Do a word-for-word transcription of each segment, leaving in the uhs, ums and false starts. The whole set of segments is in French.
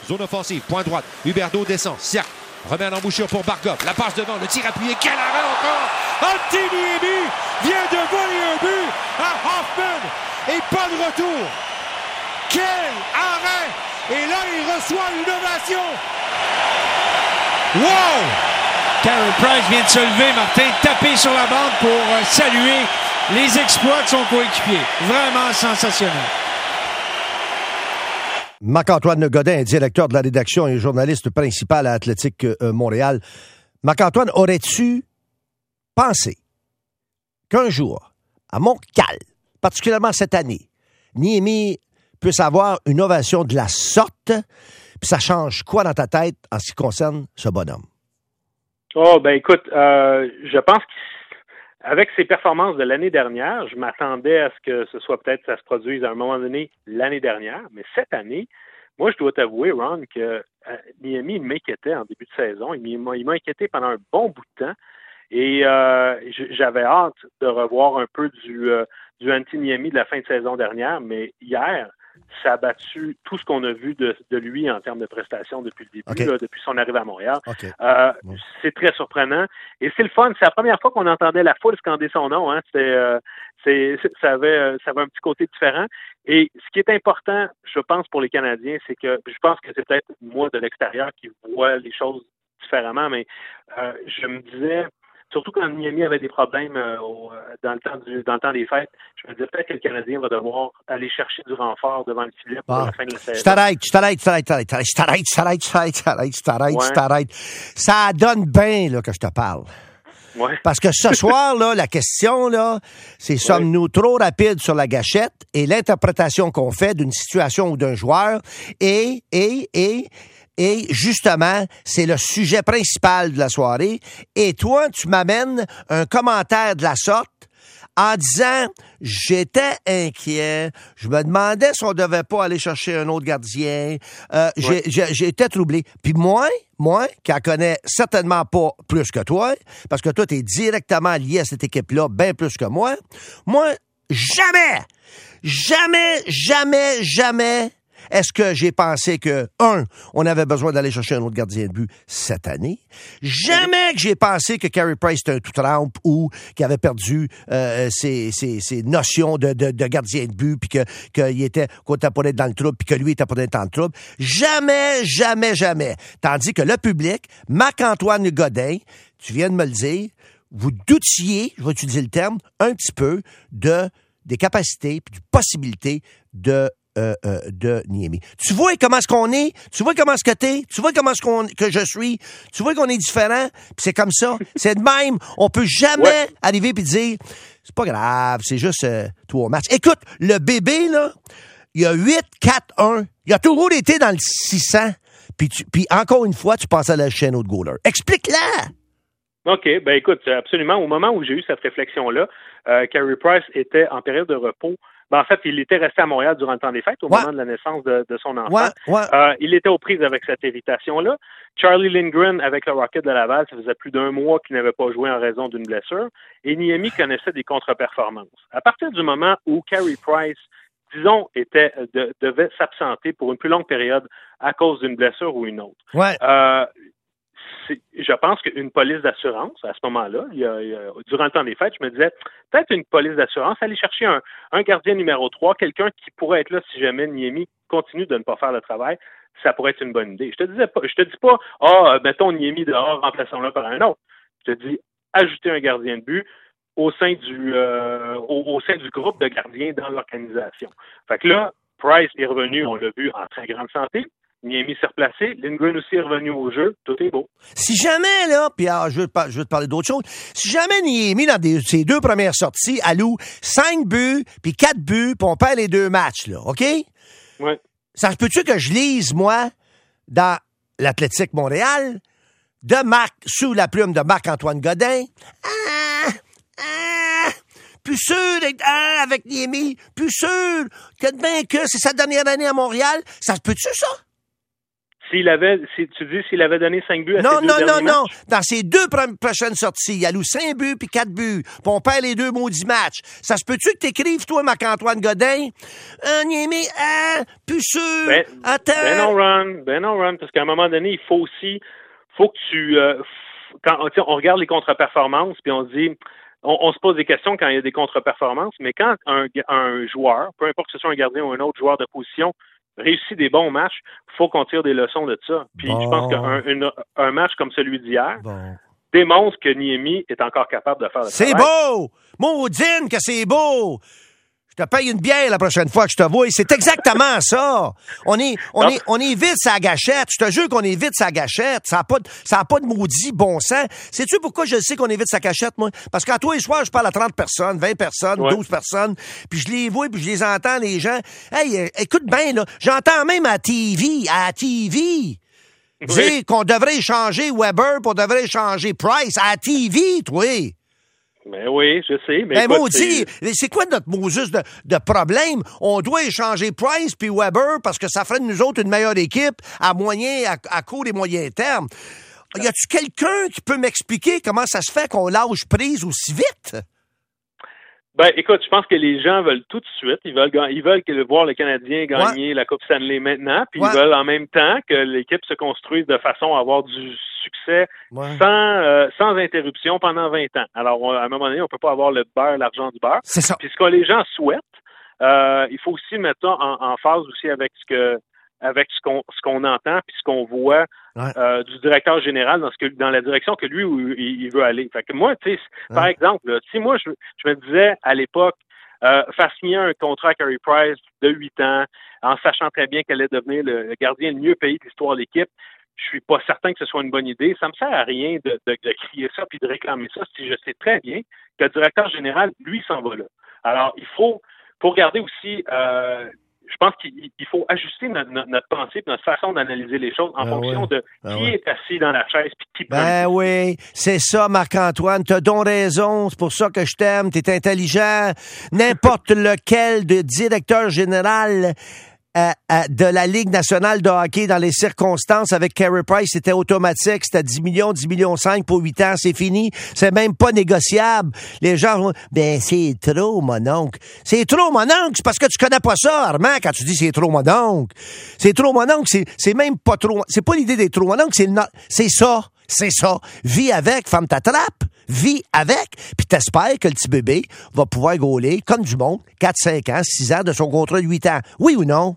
Zone offensive, point droite. Huberdeau descend, cercle. Remet à l'embouchure pour Barkov. La passe devant, le tir appuyé. Quel arrêt encore! Antti Niemi vient de voler un but à Hoffman. Et pas de retour. Quel arrêt! Et là, il reçoit une ovation. Wow! Carey Price vient de se lever, Martin, taper sur la bande pour euh, saluer les exploits de son coéquipier. Vraiment sensationnel. Marc-Antoine Godin est directeur de la rédaction et journaliste principal à Athlétique euh, Montréal. Marc-Antoine, aurais-tu pensé qu'un jour, à Montcalm, particulièrement cette année, Niemi puisse avoir une ovation de la sorte, puis ça change quoi dans ta tête en ce qui concerne ce bonhomme? Oh, ben écoute, euh, je pense qu'avec ses performances de l'année dernière, je m'attendais à ce que ce soit peut-être ça se produise à un moment donné l'année dernière, mais cette année, moi, je dois t'avouer, Ron, que euh, Niemi, il m'inquiétait en début de saison. Il m'a, il m'a inquiété pendant un bon bout de temps. Et euh, j'avais hâte de revoir un peu du, euh, du Antti Niemi de la fin de saison dernière, mais hier, ça a battu tout ce qu'on a vu de, de lui en termes de prestations depuis le début, okay. là, depuis son arrivée à Montréal. Okay. Euh, bon. C'est très surprenant. Et c'est le fun. C'est la première fois qu'on entendait la foule scander son nom. Hein. C'était, euh, c'est, ça, avait, ça avait un petit côté différent. Et ce qui est important, je pense, pour les Canadiens, c'est que je pense que c'est peut-être moi de l'extérieur qui vois les choses différemment, mais euh, je me disais, surtout quand Niemi avait des problèmes euh, au, dans, le temps du, dans le temps des fêtes, je me disais peut-être que le Canadien va devoir aller chercher du renfort devant le filet pour ah. la fin de la saison. Je t'arrête, je t'arrête, je t'arrête, je t'arrête, je t'arrête, je t'arrête, je t'arrête, je t'arrête, je t'arrête, je t'arrête. Ça donne bien là, que je te parle. Ouais. Parce que ce soir, là, la question, là, c'est ouais. sommes-nous trop rapides sur la gâchette et l'interprétation qu'on fait d'une situation ou d'un joueur et, et, et, Et justement, c'est le sujet principal de la soirée. Et toi, tu m'amènes un commentaire de la sorte en disant « J'étais inquiet, je me demandais si on devait pas aller chercher un autre gardien, euh, ouais. j'ai, j'ai, j'étais troublé. » Puis moi, moi, qui en connais certainement pas plus que toi, parce que toi, tu es directement lié à cette équipe-là, bien plus que moi, moi, jamais, jamais, jamais, jamais... Est-ce que j'ai pensé que, un, on avait besoin d'aller chercher un autre gardien de but cette année? Jamais que j'ai pensé que Carey Price était un tout-trempe ou qu'il avait perdu euh, ses, ses, ses notions de, de, de gardien de but puis que, qu'il était, qu'on était pas d'être dans le trouble puis que lui était pas d'être dans le trouble. Jamais, jamais, jamais. Tandis que le public, Marc-Antoine Godin, tu viens de me le dire, vous doutiez, je vais utiliser le terme, un petit peu de, des capacités puis des possibilités de Euh, euh, de Niemi. Tu vois comment est-ce qu'on est? Tu vois comment est-ce que t'es? Tu vois comment est-ce qu'on, que je suis? Tu vois qu'on est différent? Puis c'est comme ça. C'est de même. On peut jamais ouais. arriver puis dire c'est pas grave, c'est juste euh, trois matchs. Écoute, le bébé, là, il y a huit quatre un. Il a toujours été dans le six cents. Puis, tu, puis encore une fois, tu passes à la chaîne au goaler. Explique-la! OK. Ben écoute, absolument. Au moment où j'ai eu cette réflexion-là, euh, Carey Price était en période de repos. Ben, en fait, il était resté à Montréal durant le temps des fêtes, au ouais. moment de la naissance de, de son enfant. Ouais, ouais. Euh, il était aux prises avec cette irritation-là. Charlie Lindgren, avec le Rocket de Laval, ça faisait plus d'un mois qu'il n'avait pas joué en raison d'une blessure. Et Niemi connaissait des contre-performances. À partir du moment où Carey Price, disons, était de, devait s'absenter pour une plus longue période à cause d'une blessure ou une autre, ouais. euh, c'est, je pense qu'une police d'assurance, à ce moment-là, il y a, il y a, durant le temps des fêtes, je me disais, peut-être une police d'assurance, aller chercher un, un gardien numéro trois, quelqu'un qui pourrait être là si jamais Niemi continue de ne pas faire le travail, ça pourrait être une bonne idée. Je te disais pas, je te dis pas, ah, oh, mettons Niemi dehors, remplaçons-le par un autre. Je te dis, ajouter un gardien de but au sein du, euh, au, au sein du groupe de gardiens dans l'organisation. Fait que là, Price est revenu, on l'a vu, en très grande santé. Niemi s'est replacé, Lindgren aussi est revenu au jeu, tout est beau. Si jamais, là, puis ah, je, veux te, je veux te parler d'autre chose, si jamais Niemi, dans des, ses deux premières sorties, alloue cinq buts, puis quatre buts, puis on perd les deux matchs, là, OK? Oui. Ça se peut-tu que je lise, moi, dans l'Athlétique Montréal, de Marc, sous la plume de Marc-Antoine Godin, ah, ah, plus sûr d'être ah, avec Niemi, plus sûr que, ben, que c'est sa dernière année à Montréal, ça se peut-tu, ça? S'il avait, si, tu dis s'il avait donné cinq buts à non, ses deux non, derniers non, non, matchs? dans ses deux pro- prochaines sorties, il alloue cinq buts puis quatre buts, puis on perd les deux maudits matchs. Ça se peut-tu que t'écrives, toi, Marc-Antoine Godin? Ah, Niémé, ah, plus sûr, Ben, attends. ben non, Ron, ben non, Ron, parce qu'à un moment donné, il faut aussi, faut que tu, euh, quand on regarde les contre-performances, puis on se dit, on, on se pose des questions quand il y a des contre-performances, mais quand un, un joueur, peu importe que ce soit un gardien ou un autre joueur de position, réussit des bons matchs, il faut qu'on tire des leçons de ça. Puis bon. Je pense qu'un une, un match comme celui d'hier bon. démontre que Niemi est encore capable de faire le c'est travail. C'est beau! Maudine que c'est beau! Je te paye une bière la prochaine fois que je te vois. C'est exactement ça. On est, on est, on est vite sa gâchette. Je te jure qu'on est vite sa gâchette. Ça n'a pas, de, ça a pas de maudit bon sens. Sais-tu pourquoi je sais qu'on est vite sa gâchette, moi? Parce qu'à tous les soirs, je parle à trente personnes, vingt personnes, ouais. douze personnes, puis je les vois, puis je les entends, les gens. Hey, euh, écoute bien, là. J'entends même à T V, à T V. Oui. Dire qu'on devrait échanger Weber, qu'on devrait échanger Price à T V, toi. Ben oui, je sais. Mais ben maudit, c'est... c'est quoi notre Moses de, de problème? On doit échanger Price puis Weber parce que ça ferait de nous autres une meilleure équipe à moyen, à, à court et moyen terme. Y a-tu quelqu'un qui peut m'expliquer comment ça se fait qu'on lâche prise aussi vite? Ben, écoute, je pense que les gens veulent tout de suite. Ils veulent, ils veulent que, voir le Canadien gagner ouais. la Coupe Stanley maintenant, puis ouais. ils veulent en même temps que l'équipe se construise de façon à avoir du succès ouais. sans, euh, sans interruption pendant vingt ans. Alors, on, à un moment donné, on peut pas avoir le beurre, l'argent du beurre. C'est ça. Puis ce que les gens souhaitent, euh, il faut aussi mettre ça en, en phase aussi avec ce que avec ce qu'on ce qu'on entend puis ce qu'on voit ouais. euh, du directeur général dans ce que dans la direction que lui il, il veut aller. Fait que moi, tu sais, ouais. par exemple, là, si moi je, je me disais à l'époque euh, faire signer un contrat à Carey Price de huit ans, en sachant très bien qu'elle allait devenir le, le gardien le mieux payé de l'histoire de l'équipe, je suis pas certain que ce soit une bonne idée. Ça me sert à rien de, de, de crier ça puis de réclamer ça si je sais très bien que le directeur général, lui, s'en va là. Alors, il faut, faut regarder aussi euh, je pense qu'il faut ajuster notre, notre, notre pensée et notre façon d'analyser les choses en ben fonction ouais. de ben qui ouais. est assis dans la chaise et qui peut. Ben oui, c'est ça, Marc-Antoine. T'as donc raison. C'est pour ça que je t'aime. T'es intelligent. N'importe lequel de directeur général Euh, euh, de la Ligue nationale de hockey dans les circonstances avec Carey Price, c'était automatique, c'était dix millions, dix millions cinq pour huit ans, c'est fini, c'est même pas négociable. Les gens vont, ben c'est trop, mon oncle. C'est trop, mon oncle, c'est parce que tu connais pas ça, Armand, quand tu dis c'est trop, mon oncle. C'est trop, mon oncle, c'est, c'est même pas trop, c'est pas l'idée d'être trop, mon oncle, c'est, le, c'est ça, c'est ça. Vis avec, ferme ta trappe. Vis avec, puis t'espères que le petit bébé va pouvoir gauler, comme du monde, quatre, cinq ans, six ans de son contrat de huit ans. Oui ou non?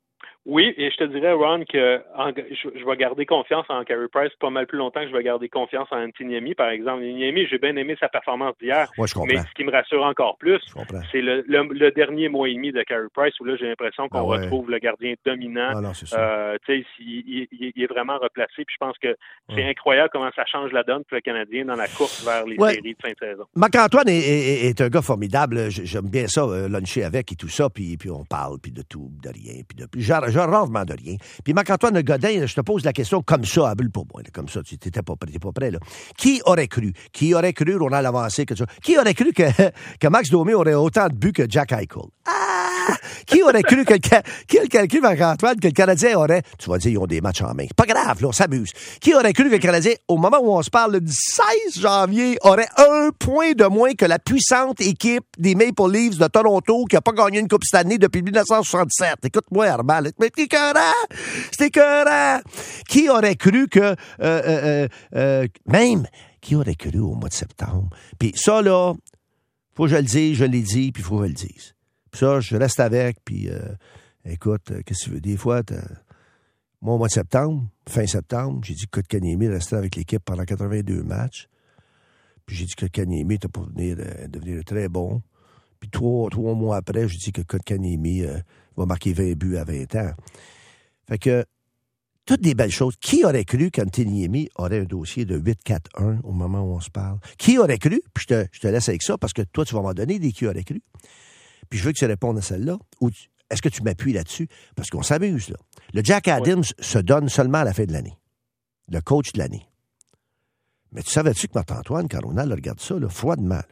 Oui, et je te dirais, Ron, que en, je, je vais garder confiance en Carey Price pas mal plus longtemps que je vais garder confiance en Antti Niemi, par exemple. Niemi, j'ai bien aimé sa performance d'hier, ouais, je comprends. Mais ce qui me rassure encore plus, c'est le, le, le dernier mois et demi de Carey Price où là, j'ai l'impression qu'on ah ouais. retrouve le gardien dominant. Ah non, c'est ça. Euh, tu sais, il, il, il est vraiment replacé, puis je pense que c'est ouais. incroyable comment ça change la donne pour le Canadien dans la course vers les ouais. séries de fin de saison. Marc-Antoine est, est, est un gars formidable. J'aime bien ça, euh, luncher avec et tout ça, puis, puis on parle, puis de tout, de rien, puis de... Genre, genre rarement de rien. Puis Marc-Antoine Godin, je te pose la question comme ça, à bulle pour moi, là, comme ça, tu n'étais pas prêt, t'es pas prêt, là. Qui aurait cru? Qui aurait cru, on a l'avancé que ça? Qui aurait cru que, que Max Domi aurait autant de buts que Jack Eichel? Ah! Qui aurait cru que le, qui aurait cru, Marc-Antoine, que le Canadien aurait, tu vas dire, ils ont des matchs en main. Pas grave, là, on s'amuse. Qui aurait cru que le Canadien, au moment où on se parle, le seize janvier, aurait un point de moins que la puissante équipe des Maple Leafs de Toronto qui n'a pas gagné une Coupe cette année depuis dix-neuf cent soixante-sept. Écoute-moi, Armand, mais c'est écœurant! C'est écœurant! Qui aurait cru que, euh, euh, euh, même, qui aurait cru au mois de septembre? Puis ça, là, faut que je le dise, je l'ai dit, puis il faut que je le dise. Puis ça, je reste avec, puis euh, écoute, euh, qu'est-ce que tu veux? Des fois, t'as... moi, au mois de septembre, fin septembre, j'ai dit que Kotkaniemi restait avec l'équipe pendant quatre-vingt-deux matchs. Puis j'ai dit que Kotkaniemi était pour devenir, euh, devenir très bon. Puis trois, trois mois après, j'ai dit que Kotkaniemi euh, va marquer vingt buts à vingt ans. Fait que, toutes des belles choses. Qui aurait cru qu'Antti Niemi aurait un dossier de huit quatre un au moment où on se parle? Qui aurait cru? Puis je te, je te laisse avec ça, parce que toi, tu vas m'en donner des qui auraient cru. Puis je veux que tu répondes à celle-là. Ou tu, est-ce que tu m'appuies là-dessus? Parce qu'on s'amuse, là. Le Jack Adams oui. se donne seulement à la fin de l'année. Le coach de l'année. Mais tu savais-tu que Marc-Antoine Caronal regarde ça, là, froidement, là.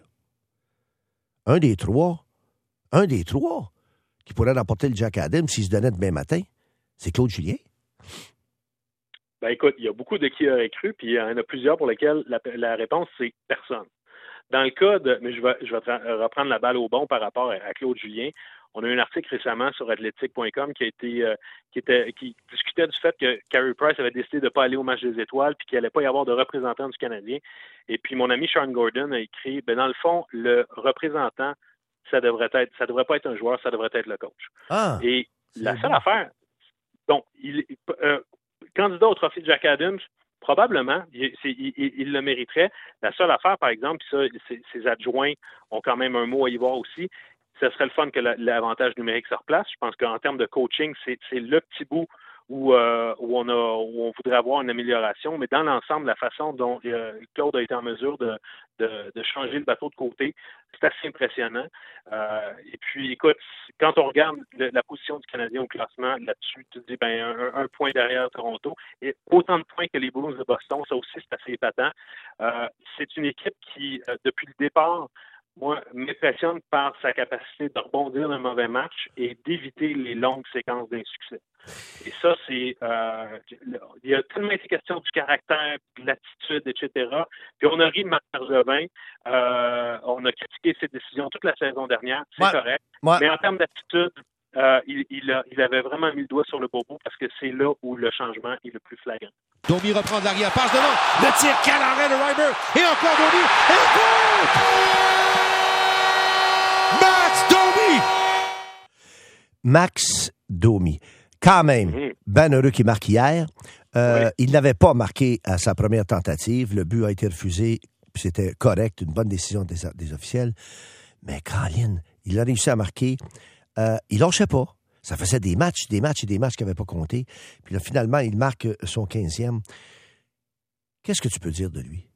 Un des trois, un des trois qui pourrait remporter le Jack Adams s'il se donnait demain matin, c'est Claude Julien. Ben écoute, il y a beaucoup de qui auraient cru, puis il y en a plusieurs pour lesquels la, la réponse, c'est personne. Dans le cas de, mais je vais, je vais reprendre la balle au bon par rapport à, à Claude Julien. On a eu un article récemment sur athletic point com qui a été, euh, qui était, qui discutait du fait que Carey Price avait décidé de ne pas aller au match des étoiles puis qu'il n'allait pas y avoir de représentant du Canadien. Et puis mon ami Sean Gordon a écrit, ben dans le fond, le représentant, ça devrait être, ça devrait pas être un joueur, ça devrait être le coach. Ah, Et la seule bon. affaire, bon, il, euh, candidat au trophée de Jack Adams, probablement, il, il, il le mériterait. La seule affaire, par exemple, ça, ses, ses adjoints ont quand même un mot à y voir aussi. Ce serait le fun que la, l'avantage numérique se replace. Je pense qu'en termes de coaching, c'est, c'est le petit bout où, euh, où, on a, où on voudrait avoir une amélioration. Mais dans l'ensemble, la façon dont euh, Claude a été en mesure de, de, de changer le bateau de côté, c'est assez impressionnant. Euh, et puis, écoute, quand on regarde le, la position du Canadien au classement, là-dessus, tu te dis, ben, un, un point derrière Toronto, et autant de points que les Blues de Boston, ça aussi, c'est assez épatant. Euh, c'est une équipe qui, euh, depuis le départ, moi, m'impressionne par sa capacité de rebondir d'un mauvais match et d'éviter les longues séquences d'insuccès. Et ça, c'est... Euh, il y a tellement été question du caractère, de l'attitude, et cetera. Puis on a ri de Marc Bergevin. Euh, on a critiqué ses décisions toute la saison dernière. C'est ouais. correct. Ouais. Mais en termes d'attitude, euh, il, il, a, il avait vraiment mis le doigt sur le bobo parce que c'est là où le changement est le plus flagrant. Domi reprend de l'arrière, passe devant, le tir, quel arrêt de Reimer, et encore Domi, et encore! Max Domi! Max Domi. Quand même, Mmh. ben heureux qui marque hier. Euh, Oui. Il n'avait pas marqué à sa première tentative. Le but a été refusé. Puis c'était correct, une bonne décision des, des officiels. Mais Colin, il a réussi à marquer. Euh, il lâchait pas. Ça faisait des matchs, des matchs et des matchs qui n'avaient pas compté. Puis là, finalement, il marque son quinzième. Qu'est-ce que tu peux dire de lui?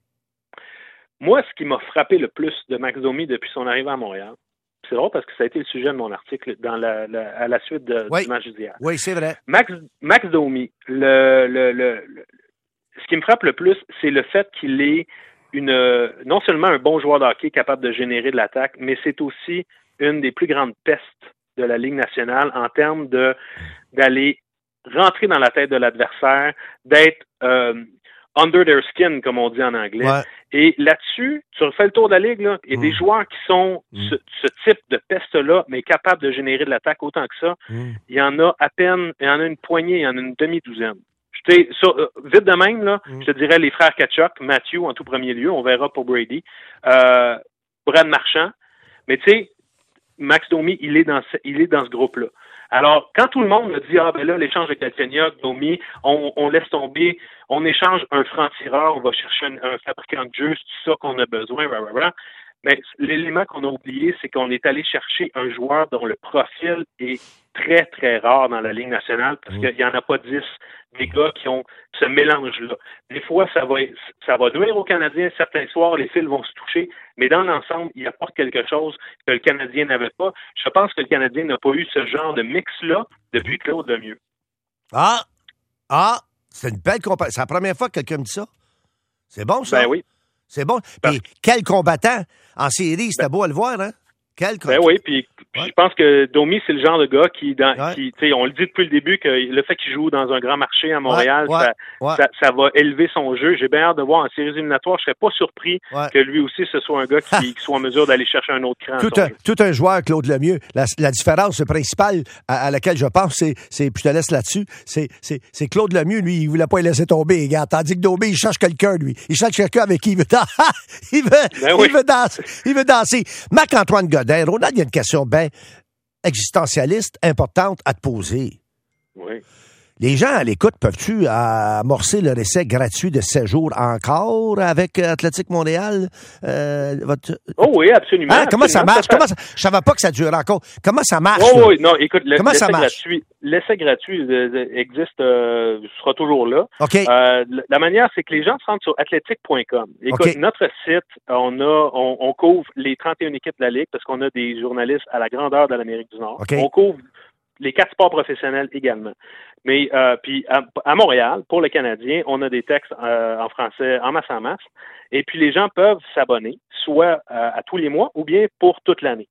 Moi, ce qui m'a frappé le plus de Max Domi depuis son arrivée à Montréal, c'est drôle parce que ça a été le sujet de mon article dans la, la, à la suite de, oui. du match d'hier. Oui, c'est vrai. Max, Max Domi, le, le, le, le, ce qui me frappe le plus, c'est le fait qu'il est une, non seulement un bon joueur de hockey capable de générer de l'attaque, mais c'est aussi une des plus grandes pestes de la Ligue nationale en termes de d'aller rentrer dans la tête de l'adversaire, d'être euh, under their skin, comme on dit en anglais. Ouais. Et là-dessus, tu refais le tour de la Ligue, là, il y a mm. des joueurs qui sont mm. ce, ce type de peste-là, mais capables de générer de l'attaque autant que ça. Mm. Il y en a à peine, il y en a une poignée, il y en a une demi-douzaine. Je t'ai, sur, euh, vite de même, là, mm. je te dirais les frères Tkachuk, Matthew en tout premier lieu, on verra pour Brady, euh, Brad Marchand, mais tu sais, Max Domi, il est dans ce, il est dans ce groupe-là. Alors, quand tout le monde me dit, ah ben là, l'échange de Galchenyuk, Domi, on, on laisse tomber, on échange un franc-tireur, on va chercher un, un fabricant de jeu, c'est ça qu'on a besoin, blah, blah, blah. Mais l'élément qu'on a oublié, c'est qu'on est allé chercher un joueur dont le profil est très, très rare dans la Ligue nationale parce mmh. qu'il n'y en a pas dix des gars qui ont ce mélange-là. Des fois, ça va ça va nuire aux Canadiens. Certains soirs, les fils vont se toucher, mais dans l'ensemble, il apporte quelque chose que le Canadien n'avait pas. Je pense que le Canadien n'a pas eu ce genre de mix-là depuis Claude Lemieux. Ah! Ah! C'est une belle comparaison. C'est la première fois que quelqu'un me dit ça. C'est bon, ça? Ben oui. C'est bon. Ben, Et quel combattant! En série, c'était ben, beau à le voir, hein? Quel ben oui, puis, puis ouais. je pense que Domi, c'est le genre de gars qui, dans, ouais. qui tu sais, on le dit depuis le début, que le fait qu'il joue dans un grand marché à Montréal, ouais, ouais, ça, ouais. Ça, ça va élever son jeu. J'ai bien hâte de voir en séries éliminatoires. Je serais pas surpris ouais. que lui aussi, ce soit un gars qui, qui soit en mesure d'aller chercher un autre cran. Tout un, tout un joueur, Claude Lemieux. La, la différence principale à, à laquelle je pense, c'est, c'est puis je te laisse là-dessus, c'est, c'est, c'est Claude Lemieux, lui, il voulait pas laisser tomber, les gars. Tandis que Domi, il cherche quelqu'un, lui. Il cherche quelqu'un avec qui il veut danser. il veut, ben oui. il veut danser. Il veut danser. Marc-Antoine Godin, Ronald, il y a une question bien existentialiste, importante à te poser. Oui. Les gens à l'écoute, peuvent-tu amorcer leur essai gratuit de séjour encore avec Athletic Montréal? Euh, votre... Oh oui, absolument. Hein? Comment absolument. ça marche? Comment ça... Je ne savais pas que ça durait encore. Comment ça marche? Oh, oui, non, écoute, le, Comment l'essai, ça marche? gratuit, l'essai gratuit euh, existe, euh, sera toujours là. Okay. Euh, la manière, c'est que les gens se rendent sur athletic point com. Écoute, okay. notre site, on a, on, on couvre les trente et une équipes de la Ligue parce qu'on a des journalistes à la grandeur de l'Amérique du Nord. Okay. On couvre les quatre sports professionnels également. Mais euh, puis à, à Montréal, pour le Canadien, on a des textes euh, en français en masse en masse. Et puis les gens peuvent s'abonner, soit euh, à tous les mois ou bien pour toute l'année.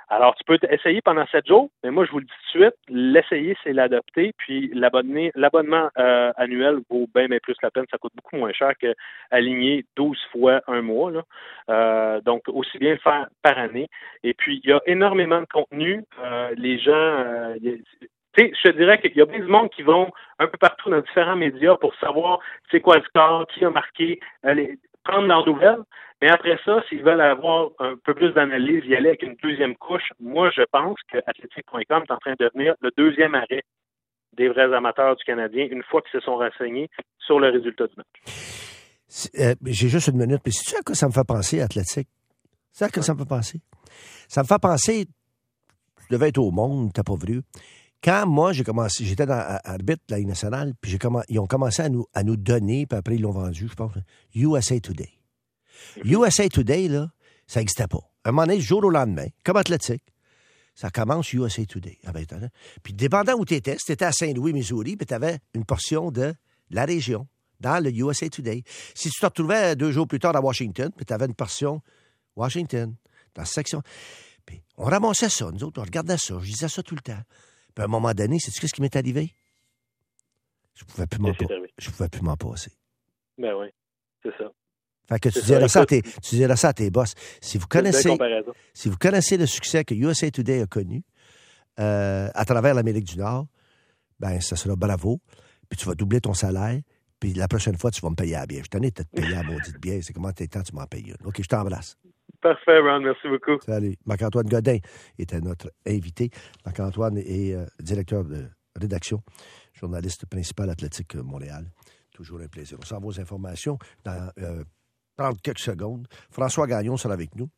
Alors, tu peux essayer pendant sept jours, mais moi, je vous le dis tout de suite, l'essayer, c'est l'adopter, puis l'abonnement, l'abonnement euh, annuel vaut bien, bien plus la peine. Ça coûte beaucoup moins cher qu'aligner douze fois un mois, là. Euh, donc, aussi bien le faire par année. Et puis, il y a énormément de contenu. Euh, les gens... Euh, y a, tu sais, je te dirais qu'il y a bien du monde qui vont un peu partout dans différents médias pour savoir c'est quoi le score, qui a marqué, aller prendre leurs nouvelles. Mais après ça, s'ils veulent avoir un peu plus d'analyse, y aller avec une deuxième couche, moi, je pense que athletic point com est en train de devenir le deuxième arrêt des vrais amateurs du Canadien une fois qu'ils se sont renseignés sur le résultat du match. Euh, j'ai juste une minute, mais c'est-tu à quoi ça me fait penser, Athletic? C'est à quoi ça me fait penser? Ça me fait penser, je devais être au Monde, t'as pas vu. Quand moi, j'ai commencé, j'étais dans arbitre de la Ligue nationale, puis j'ai comm- ils ont commencé à nous, à nous donner, puis après ils l'ont vendu, je pense, U S A Today. Mm-hmm. U S A Today, là, ça n'existait pas. À un moment donné, du jour au lendemain, comme athlétique, ça commence U S A Today. Ah ben, puis dépendant où tu étais, si tu étais à Saint-Louis, Missouri, puis tu avais une portion de la région dans le U S A Today. Si tu te retrouvais deux jours plus tard à Washington, puis tu avais une portion Washington, dans la section. Puis on ramassait ça, nous autres, on regardait ça, je disais ça tout le temps. Puis à un moment donné, sais-tu ce qui m'est arrivé? Je pouvais plus m'en pa- je pouvais plus m'en passer. Ben oui, c'est ça. Fait que tu dirais, ça à tes, tu dirais ça à tes boss. Si vous connaissez, si vous connaissez le succès que U S A Today a connu euh, à travers l'Amérique du Nord, ben ça sera bravo. Puis tu vas doubler ton salaire. Puis la prochaine fois, tu vas me payer à bien. Je t'en ai peut-être payé à maudite bien. C'est comment t'es temps, tu m'en payes une. OK, je t'embrasse. Parfait, Ron. Merci beaucoup. Salut. Marc-Antoine Godin était notre invité. Marc-Antoine est euh, directeur de rédaction, journaliste principal Athlétique Montréal. Toujours un plaisir. On s'en va aux informations dans euh, trente quelques secondes. François Gagnon sera avec nous.